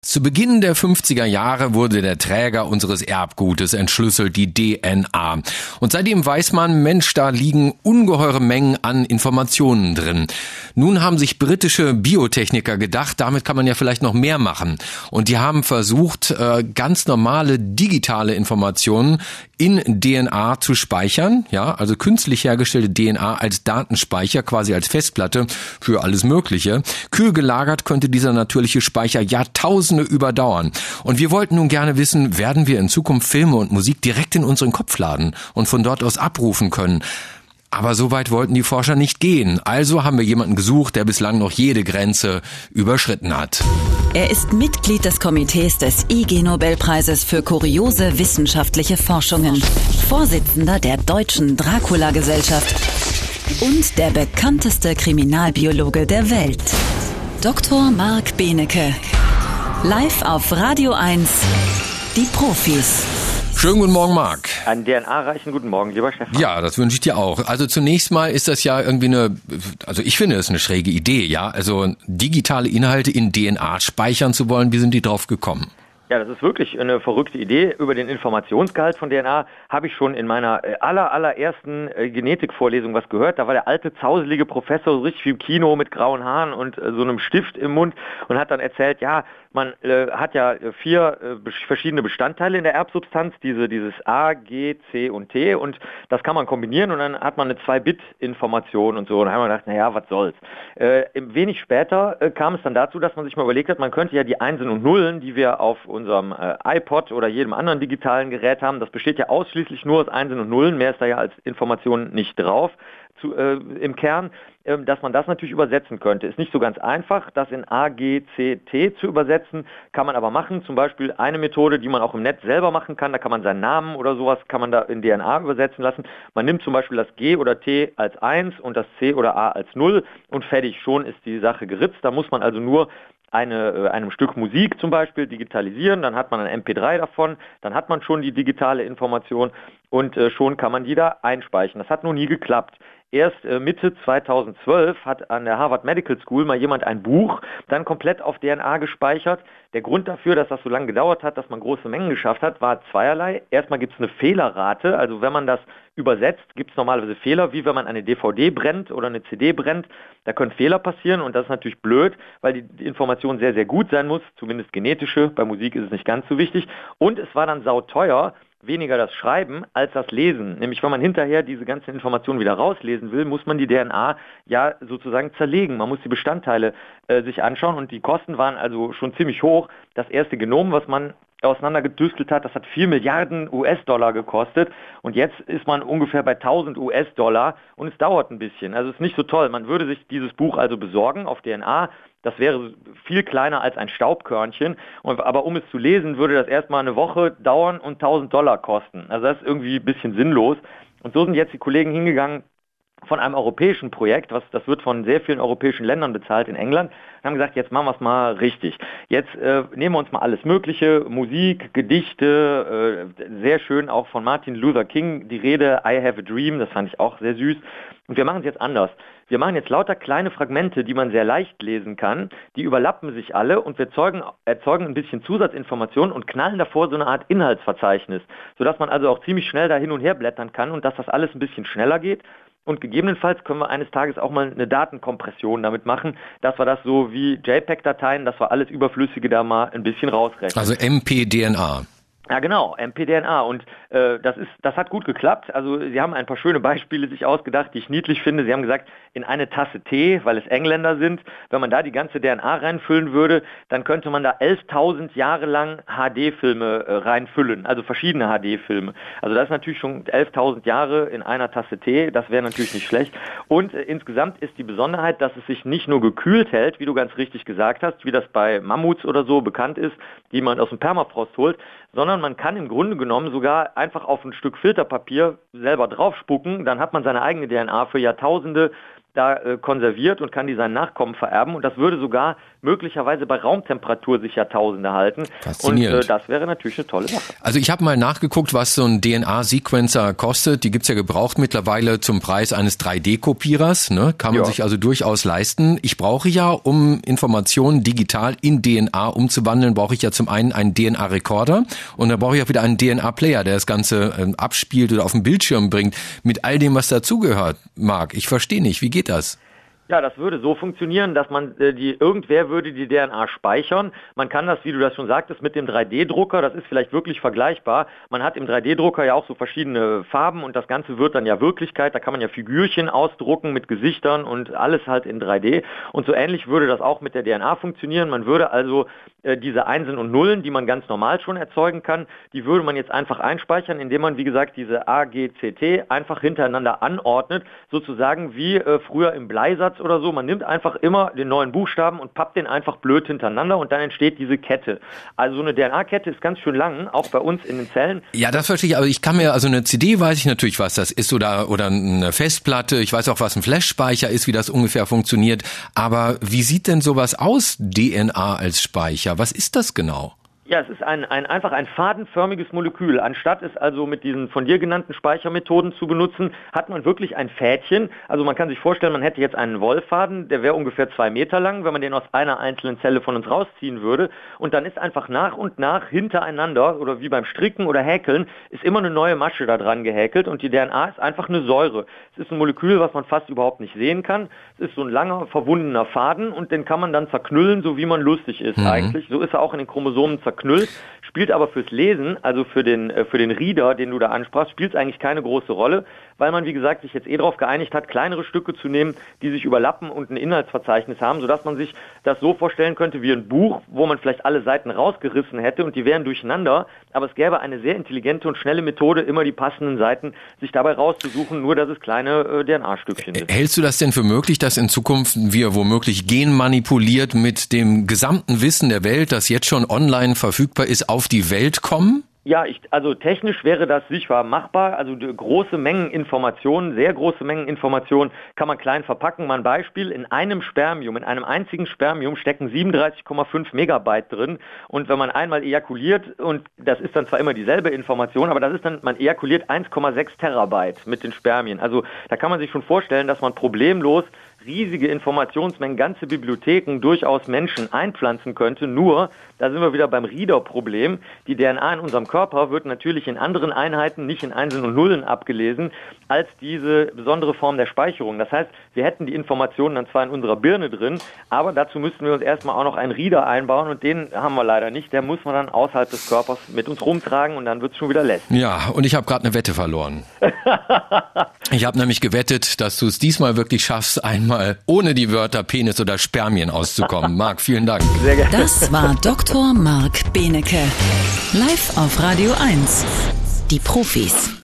Zu Beginn der 50er Jahre wurde der Träger unseres Erbgutes entschlüsselt, die DNA. Und seitdem weiß man, Mensch, da liegen ungeheure Mengen an Informationen drin. Nun haben sich britische Biotechniker gedacht, damit kann man ja vielleicht noch mehr machen. Und die haben versucht, ganz normale digitale Informationen in DNA zu speichern, ja, also künstlich hergestellte DNA als Datenspeicher, quasi als Festplatte für alles Mögliche. Kühl gelagert könnte dieser natürliche Speicher Jahrtausende überdauern. Und wir wollten nun gerne wissen, werden wir in Zukunft Filme und Musik direkt in unseren Kopf laden und von dort aus abrufen können? Aber so weit wollten die Forscher nicht gehen. Also haben wir jemanden gesucht, der bislang noch jede Grenze überschritten hat. Er ist Mitglied des Komitees des IG-Nobelpreises für kuriose wissenschaftliche Forschungen, Vorsitzender der Deutschen Dracula-Gesellschaft und der bekannteste Kriminalbiologe der Welt. Dr. Marc Benecke. Live auf Radio 1, die Profis. Schönen guten Morgen, Marc. Einen DNA-reichen guten Morgen, lieber Stefan. Ja, das wünsche ich dir auch. Also zunächst mal ist das ja irgendwie also ich finde es eine schräge Idee, ja. Also digitale Inhalte in DNA speichern zu wollen, wie sind die drauf gekommen? Ja, das ist wirklich eine verrückte Idee. Über den Informationsgehalt von DNA habe ich schon in meiner allerersten Genetikvorlesung was gehört. Da war der alte, zauselige Professor so richtig wie im Kino mit grauen Haaren und so einem Stift im Mund und hat dann erzählt, ja, man hat ja 4 verschiedene Bestandteile in der Erbsubstanz, dieses A, G, C und T, und das kann man kombinieren und dann hat man eine 2-Bit-Information und so. Und dann haben wir gedacht, naja, was soll's. Wenig später kam es dann dazu, dass man sich mal überlegt hat, man könnte ja die Einsen und Nullen, die wir auf unserem iPod oder jedem anderen digitalen Gerät haben, das besteht ja ausschließlich nur aus Einsen und Nullen, mehr ist da ja als Information nicht drauf. Im Kern, dass man das natürlich übersetzen könnte. Ist nicht so ganz einfach, das in A, G, C, T zu übersetzen, kann man aber machen. Zum Beispiel eine Methode, die man auch im Netz selber machen kann, da kann man seinen Namen oder sowas, kann man da in DNA übersetzen lassen. Man nimmt zum Beispiel das G oder T als 1 und das C oder A als 0 und fertig, schon ist die Sache geritzt. Da muss man also nur einem Stück Musik zum Beispiel digitalisieren, dann hat man ein MP3 davon, dann hat man schon die digitale Information und schon kann man die da einspeichern. Das hat noch nie geklappt. Erst Mitte 2012 hat an der Harvard Medical School mal jemand ein Buch dann komplett auf DNA gespeichert. Der Grund dafür, dass das so lange gedauert hat, dass man große Mengen geschafft hat, war zweierlei. Erstmal gibt es eine Fehlerrate, also wenn man das übersetzt, gibt es normalerweise Fehler, wie wenn man eine DVD brennt oder eine CD brennt. Da können Fehler passieren und das ist natürlich blöd, weil die Information sehr, sehr gut sein muss, zumindest genetische. Bei Musik ist es nicht ganz so wichtig. Und es war dann sauteuer, weniger das Schreiben als das Lesen. Nämlich, wenn man hinterher diese ganzen Informationen wieder rauslesen will, muss man die DNA ja sozusagen zerlegen. Man muss die Bestandteile sich anschauen und die Kosten waren also schon ziemlich hoch. Das erste Genom, was man auseinandergedüstelt hat, das hat 4 Milliarden US-Dollar gekostet und jetzt ist man ungefähr bei 1000 US-Dollar und es dauert ein bisschen. Also es ist nicht so toll. Man würde sich dieses Buch also besorgen auf DNA. Das wäre viel kleiner als ein Staubkörnchen, aber um es zu lesen, würde das erstmal eine Woche dauern und 1000 Dollar kosten. Also das ist irgendwie ein bisschen sinnlos. Und so sind jetzt die Kollegen hingegangen von einem europäischen Projekt, das wird von sehr vielen europäischen Ländern bezahlt in England, und haben gesagt, jetzt machen wir es mal richtig. Jetzt nehmen wir uns mal alles Mögliche, Musik, Gedichte, sehr schön auch von Martin Luther King, die Rede I Have a Dream, das fand ich auch sehr süß. Und wir machen es jetzt anders. Wir machen jetzt lauter kleine Fragmente, die man sehr leicht lesen kann, die überlappen sich alle und wir erzeugen ein bisschen Zusatzinformationen und knallen davor so eine Art Inhaltsverzeichnis, sodass man also auch ziemlich schnell da hin und her blättern kann und dass das alles ein bisschen schneller geht. Und gegebenenfalls können wir eines Tages auch mal eine Datenkompression damit machen, dass wir das so wie JPEG-Dateien, dass wir alles Überflüssige da mal ein bisschen rausrechnen. Also MPDNA. Ja genau, MPDNA und das hat gut geklappt. Also Sie haben ein paar schöne Beispiele sich ausgedacht, die ich niedlich finde. Sie haben gesagt, in eine Tasse Tee, weil es Engländer sind, wenn man da die ganze DNA reinfüllen würde, dann könnte man da 11.000 Jahre lang HD-Filme reinfüllen, also verschiedene HD-Filme. Also das ist natürlich schon 11.000 Jahre in einer Tasse Tee, das wäre natürlich nicht schlecht. Und insgesamt ist die Besonderheit, dass es sich nicht nur gekühlt hält, wie du ganz richtig gesagt hast, wie das bei Mammuts oder so bekannt ist, die man aus dem Permafrost holt, sondern man kann im Grunde genommen sogar einfach auf ein Stück Filterpapier selber draufspucken, dann hat man seine eigene DNA für Jahrtausende da konserviert und kann die seinen Nachkommen vererben. Und das würde sogar möglicherweise bei Raumtemperatur sich Jahrtausende halten. Faszinierend. Und das wäre natürlich eine tolle Sache. Also ich habe mal nachgeguckt, was so ein DNA-Sequencer kostet. Die gibt's ja gebraucht mittlerweile zum Preis eines 3D-Kopierers. Ne? Kann man sich also durchaus leisten. Ich brauche ja, um Informationen digital in DNA umzuwandeln, brauche ich ja zum einen einen DNA-Rekorder und dann brauche ich auch wieder einen DNA-Player, der das Ganze abspielt oder auf den Bildschirm bringt, mit all dem, was dazugehört. Marc, ich verstehe nicht, wie geht das? Ja, das würde so funktionieren, dass man irgendwer würde die DNA speichern. Man kann das, wie du das schon sagtest, mit dem 3D-Drucker, das ist vielleicht wirklich vergleichbar. Man hat im 3D-Drucker ja auch so verschiedene Farben und das Ganze wird dann ja Wirklichkeit. Da kann man ja Figürchen ausdrucken mit Gesichtern und alles halt in 3D. Und so ähnlich würde das auch mit der DNA funktionieren. Man würde also diese Einsen und Nullen, die man ganz normal schon erzeugen kann, die würde man jetzt einfach einspeichern, indem man, wie gesagt, diese A, G, C, T einfach hintereinander anordnet, sozusagen wie früher im Bleisatz oder so. Man nimmt einfach immer den neuen Buchstaben und pappt den einfach blöd hintereinander und dann entsteht diese Kette. Also so eine DNA-Kette ist ganz schön lang, auch bei uns in den Zellen. Ja, das verstehe ich, aber ich kann mir, also eine CD weiß ich natürlich, was das ist oder eine Festplatte. Ich weiß auch, was ein Flash-Speicher ist, wie das ungefähr funktioniert. Aber wie sieht denn sowas aus, DNA als Speicher? Was ist das genau? Ja, es ist einfach ein fadenförmiges Molekül. Anstatt es also mit diesen von dir genannten Speichermethoden zu benutzen, hat man wirklich ein Fädchen. Also man kann sich vorstellen, man hätte jetzt einen Wollfaden, der wäre ungefähr 2 Meter lang, wenn man den aus einer einzelnen Zelle von uns rausziehen würde. Und dann ist einfach nach und nach hintereinander, oder wie beim Stricken oder Häkeln, ist immer eine neue Masche da dran gehäkelt. Und die DNA ist einfach eine Säure. Es ist ein Molekül, was man fast überhaupt nicht sehen kann. Es ist so ein langer, verwundener Faden und den kann man dann zerknüllen, so wie man lustig ist eigentlich. So ist er auch in den Chromosomen zerknüllt, spielt aber fürs Lesen, also für den Reader, den du da ansprachst, spielt es eigentlich keine große Rolle, weil man, wie gesagt, sich jetzt darauf geeinigt hat, kleinere Stücke zu nehmen, die sich überlappen und ein Inhaltsverzeichnis haben, sodass man sich das so vorstellen könnte wie ein Buch, wo man vielleicht alle Seiten rausgerissen hätte und die wären durcheinander, aber es gäbe eine sehr intelligente und schnelle Methode, immer die passenden Seiten sich dabei rauszusuchen, nur dass es kleine DNA-Stückchen sind. Hältst du das denn für möglich, dass in Zukunft wir womöglich genmanipuliert mit dem gesamten Wissen der Welt, das jetzt schon online verfügbar ist, auf die Welt kommen? Ja, also technisch wäre das sicher machbar. Also große Mengen Informationen, sehr große Mengen Informationen kann man klein verpacken. Mal ein Beispiel, in einem einzigen Spermium stecken 37,5 Megabyte drin. Und wenn man einmal ejakuliert, und das ist dann zwar immer dieselbe Information, aber das ist dann, man ejakuliert 1,6 Terabyte mit den Spermien. Also da kann man sich schon vorstellen, dass man problemlos riesige Informationsmengen, ganze Bibliotheken durchaus Menschen einpflanzen könnte. Nur, da sind wir wieder beim Reader-Problem. Die DNA in unserem Körper wird natürlich in anderen Einheiten, nicht in Einsen und Nullen abgelesen, als diese besondere Form der Speicherung. Das heißt, wir hätten die Informationen dann zwar in unserer Birne drin, aber dazu müssten wir uns erstmal auch noch einen Reader einbauen und den haben wir leider nicht. Der muss man dann außerhalb des Körpers mit uns rumtragen und dann wird es schon wieder lästig. Ja, und ich habe gerade eine Wette verloren. Ich habe nämlich gewettet, dass du es diesmal wirklich schaffst, einmal ohne die Wörter Penis oder Spermien auszukommen. Marc, vielen Dank. Sehr gerne. Das war Dr. Marc Benecke. Live auf Radio 1. Die Profis.